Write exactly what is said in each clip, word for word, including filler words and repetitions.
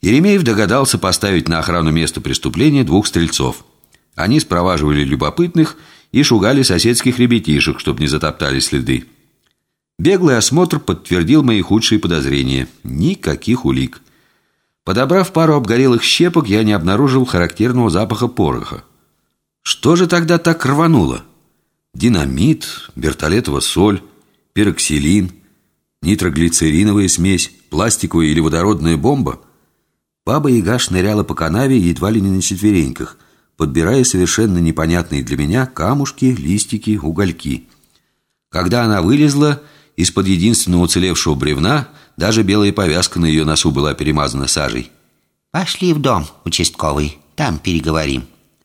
Еремеев догадался поставить на охрану места преступления двух стрельцов. Они спроваживали любопытных и шугали соседских ребятишек, чтобы не затоптали следы. Беглый осмотр подтвердил мои худшие подозрения. Никаких улик. Подобрав пару обгорелых щепок, я не обнаружил характерного запаха пороха. Что же тогда так рвануло? Динамит, бертолетова соль, пироксилин, нитроглицериновая смесь, пластиковая или водородная бомба? Баба-яга шныряла по канаве едва ли не на четвереньках, подбирая совершенно непонятные для меня камушки, листики, угольки. Когда она вылезла, из-под единственного уцелевшего бревна даже белая повязка на ее носу была перемазана сажей. «Пошли в дом, участковый, там переговорим».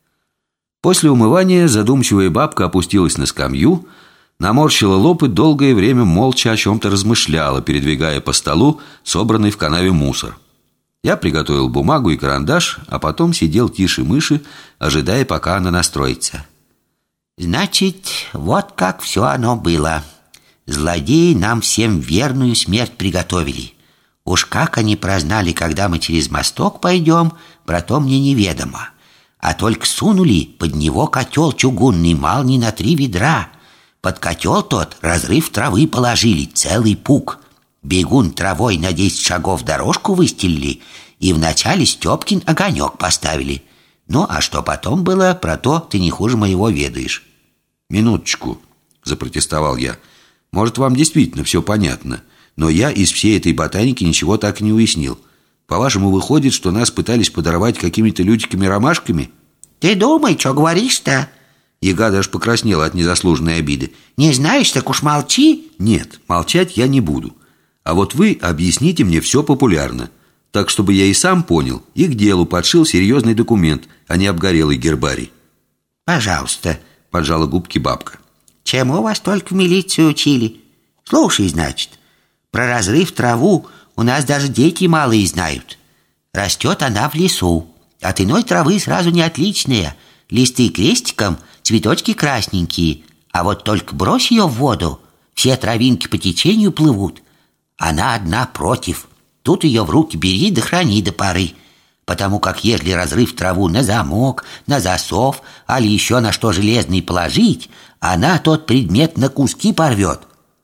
После умывания задумчивая бабка опустилась на скамью, наморщила лоб и долгое время молча о чем-то размышляла, передвигая по столу собранный в канаве мусор. Я приготовил бумагу и карандаш, а потом сидел тише мыши, ожидая, пока она настроится. «Значит, вот как все оно было. Злодеи нам всем верную смерть приготовили. Уж как они прознали, когда мы через мосток пойдем, про то мне неведомо. А только сунули под него котел чугунный, мал не на три ведра. Под котел тот разрыв травы положили, целый пук. Бегун травой на десять шагов дорожку выстелили и вначале Степкин огонек поставили. Ну, а что потом было, про то ты не хуже моего ведаешь». «Минуточку», — запротестовал я. «Может, вам действительно все понятно, но я из всей этой ботаники ничего так и не уяснил. По-вашему, выходит, что нас пытались подорвать какими-то лютиками-ромашками?» «Ты думай, что говоришь-то?» Яга даже покраснела от незаслуженной обиды. «Не знаешь, так уж молчи». «Нет, молчать я не буду. А вот вы объясните мне все популярно, так, чтобы я и сам понял, и к делу подшил серьезный документ, а не обгорелый гербарий». «Пожалуйста», — поджала губки бабка. «Чему вас только в милицию учили? Слушай, значит, про разрыв траву у нас даже дети малые знают. Растет она в лесу, от иной травы сразу не отличная. Листы крестиком, цветочки красненькие. А вот только брось ее в воду, все травинки по течению плывут. Она одна против. Тут ее в руки бери да храни до поры. Потому как если разрыв траву на замок, на засов, али еще на что железный положить, она тот предмет на куски порвет».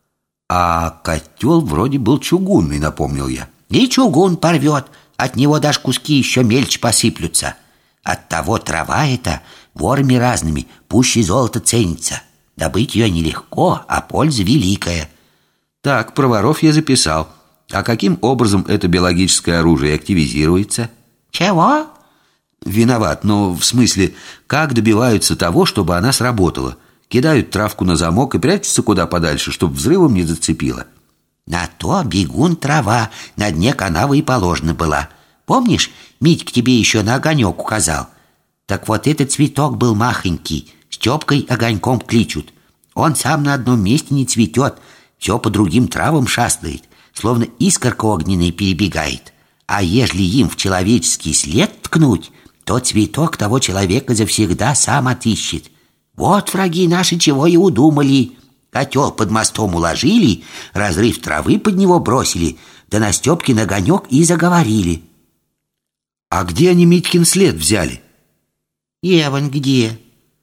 «А котел вроде был чугунный», — напомнил я. «И чугун порвет, от него даже куски еще мельче посыплются. Оттого трава эта ворами разными пуще золота ценится. Добыть ее нелегко, а польза великая». «Так, про воров я записал. А каким образом это биологическое оружие активизируется?» «Чего?» «Виноват, но в смысле, как добиваются того, чтобы она сработала? Кидают травку на замок и прячутся куда подальше, чтобы взрывом не зацепило?» «На то бегун трава на дне канавы и положена была. Помнишь, Митька тебе еще на огонек указал? Так вот этот цветок был махонький, Степкой огоньком кличут. Он сам на одном месте не цветет, все по другим травам шастает, словно искорка огненная перебегает. А ежели им в человеческий след ткнуть, то цветок того человека завсегда сам отыщет. Вот враги наши чего и удумали. Котел под мостом уложили, разрыв травы под него бросили, да на Степкин огонек и заговорили». «А где они Митькин след взяли?» «Еван где?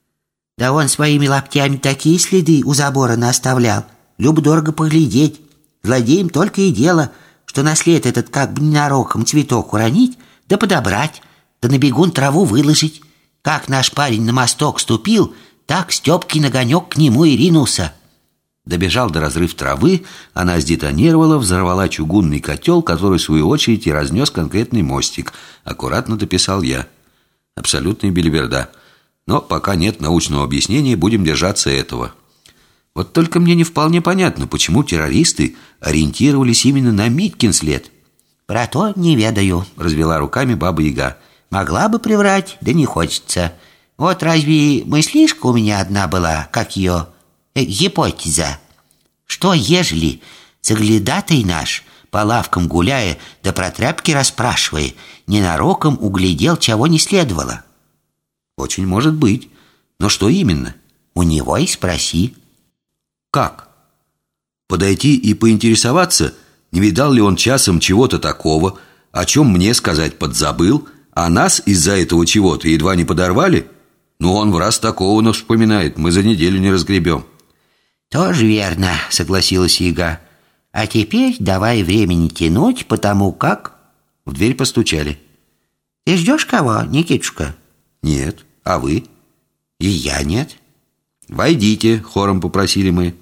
Да он своими лаптями такие следы у забора наоставлял. Любо-дорого поглядеть. Злодеям только и дело, что на след этот как бы ненароком цветок уронить, да подобрать, да на бегун траву выложить. Как наш парень на мосток ступил, так Степкин огонек к нему и ринулся». Добежал до разрыв травы, она сдетонировала, взорвала чугунный котел, который, в свою очередь, и разнес конкретный мостик. Аккуратно дописал я. Абсолютная белиберда. Но пока нет научного объяснения, будем держаться этого. Вот только мне не вполне понятно, почему террористы ориентировались именно на Митькин след. «Про то не ведаю», — развела руками Баба-Яга. «Могла бы приврать, да не хочется. Вот разве мыслишка у меня одна была, как ее... Э, гипотеза. Что ежели соглядатый наш, по лавкам гуляя, да про тряпки расспрашивая, ненароком углядел, чего не следовало?» «Очень может быть. Но что именно?» «У него и спроси». «Как? Подойти и поинтересоваться, не видал ли он часом чего-то такого, О чем мне сказать подзабыл, а нас из-за этого чего-то едва не подорвали? Ну, он в раз такого нас вспоминает, мы за неделю не разгребем. Тоже верно, согласилась Яга. А теперь давай времени тянуть, потому как... В дверь постучали. Ты ждешь кого, Никитушка? Нет. А вы? И я нет. Войдите, хором попросили мы.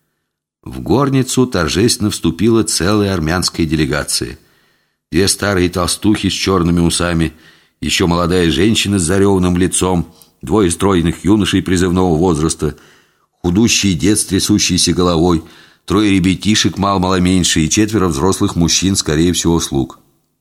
В горницу торжественно вступила целая армянская делегация. Две старые толстухи с черными усами, еще молодая женщина с зареванным лицом, двое стройных юношей призывного возраста, худущий дед с трясущейся головой, трое ребятишек мало-мало меньше и четверо взрослых мужчин, скорее всего, слуг.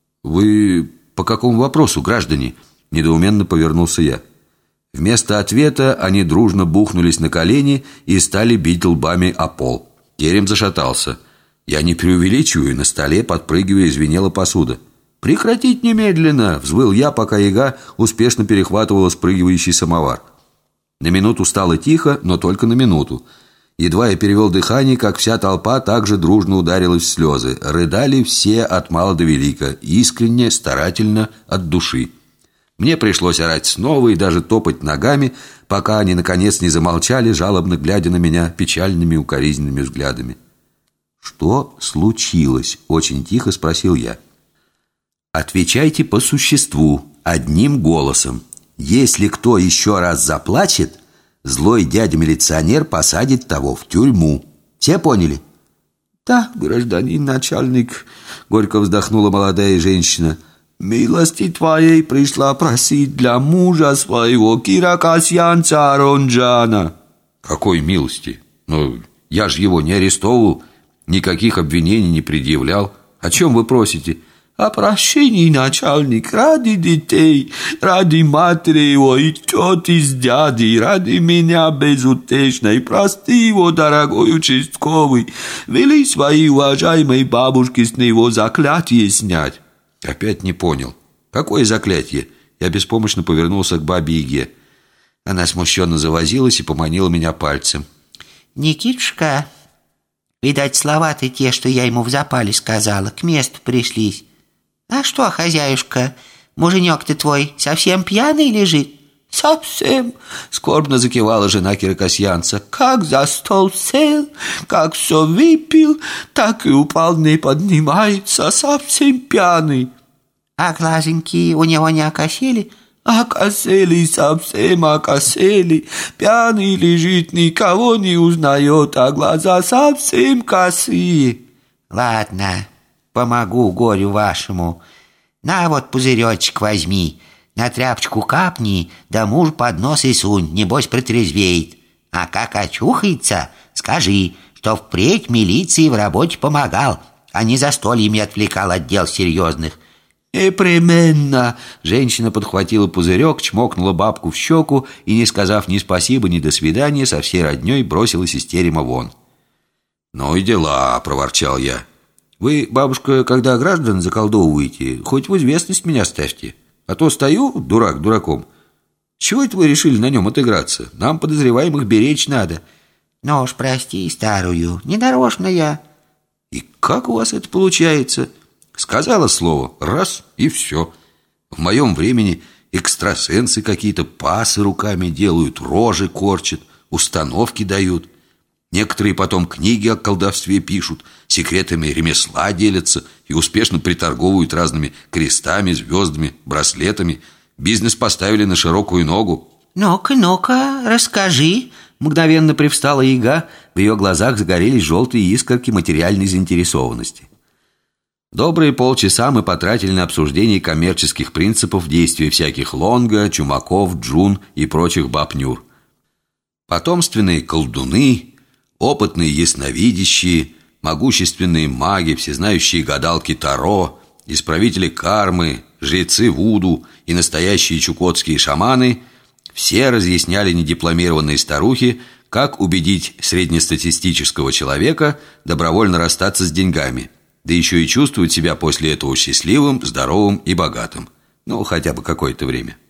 «Вы по какому вопросу, граждане?» – недоуменно повернулся я. Вместо ответа они дружно бухнулись на колени и стали бить лбами о пол. Терем зашатался. Я не преувеличиваю, на столе, подпрыгивая, звенела посуда. «Прекратить немедленно!» – взвыл я, пока Яга успешно перехватывала спрыгивающий самовар. На минуту стало тихо, но только на минуту. Едва я перевел дыхание, как вся толпа также дружно ударилась в слезы. Рыдали все от мала до велика, искренне, старательно, от души. Мне пришлось орать снова и даже топать ногами, пока они, наконец, не замолчали, жалобно глядя на меня печальными укоризненными взглядами. «Что случилось?» – очень тихо спросил я. «Отвечайте по существу, одним голосом. Если кто еще раз заплачет, злой дядя-милиционер посадит того в тюрьму. Все поняли?» «Да, гражданин начальник», – горько вздохнула молодая женщина. «Милости твоей пришла просить для мужа своего Кира Касьянца Аронджана». «Какой милости? Ну, я же его не арестовывал, никаких обвинений не предъявлял. О чем вы просите?» «О прощении, начальник, ради детей, ради матери его и тети с дядей, ради меня безутешной. Прости его, дорогой участковый. Вели свои уважаемые бабушки с него заклятие снять». Опять не понял. «Какое заклятие?» Я беспомощно повернулся к бабе Яге. Она смущенно завозилась и поманила меня пальцем. «Никитушка, видать, слова-то те, что я ему в запале сказала, к месту пришлись. А что, хозяюшка, муженек-то твой совсем пьяный лежит?» «Совсем», — скорбно закивала жена Кирокосьянца. «Как за стол сел, как все выпил, так и упал, не поднимается, совсем пьяный». «А глазеньки у него не окосили?» Окосели, совсем окосели. Пьяный лежит, никого не узнает, а глаза совсем косые». «Ладно, помогу горю вашему. На вот пузыречек возьми, на тряпочку капни, да муж под нос и сунь, небось протрезвеет. А как очухается, скажи, что впредь милиции в работе помогал, а не застольями отвлекал от дел серьезных». «Непременно!» Женщина подхватила пузырек, чмокнула бабку в щеку и, не сказав ни спасибо, ни до свидания, со всей родней бросилась из терема вон. «Ну и дела!» – проворчал я. «Вы, бабушка, когда граждан заколдовываете, хоть в известность меня ставьте. А то стою, дурак дураком. Чего это вы решили на нем отыграться? Нам подозреваемых беречь надо». «Ну уж прости старую, недорожно я». «И как у вас это получается?» Сказала слово, раз, и все. В моем времени экстрасенсы какие-то пасы руками делают, рожи корчат, установки дают. Некоторые потом книги о колдовстве пишут, секретами ремесла делятся и успешно приторговывают разными крестами, звездами, браслетами. Бизнес поставили на широкую ногу. «Ну-ка, ну-ка, расскажи». Мгновенно привстала Яга, в ее глазах загорелись желтые искорки материальной заинтересованности. Добрые полчаса мы потратили на обсуждение коммерческих принципов действия всяких Лонга, Чумаков, Джун и прочих баб-нюр. Потомственные колдуны, опытные ясновидящие, могущественные маги, всезнающие гадалки Таро, исправители кармы, жрецы Вуду и настоящие чукотские шаманы – все разъясняли недипломированные старухи, как убедить среднестатистического человека добровольно расстаться с деньгами, да еще и чувствовать себя после этого счастливым, здоровым и богатым. Ну, хотя бы какое-то время.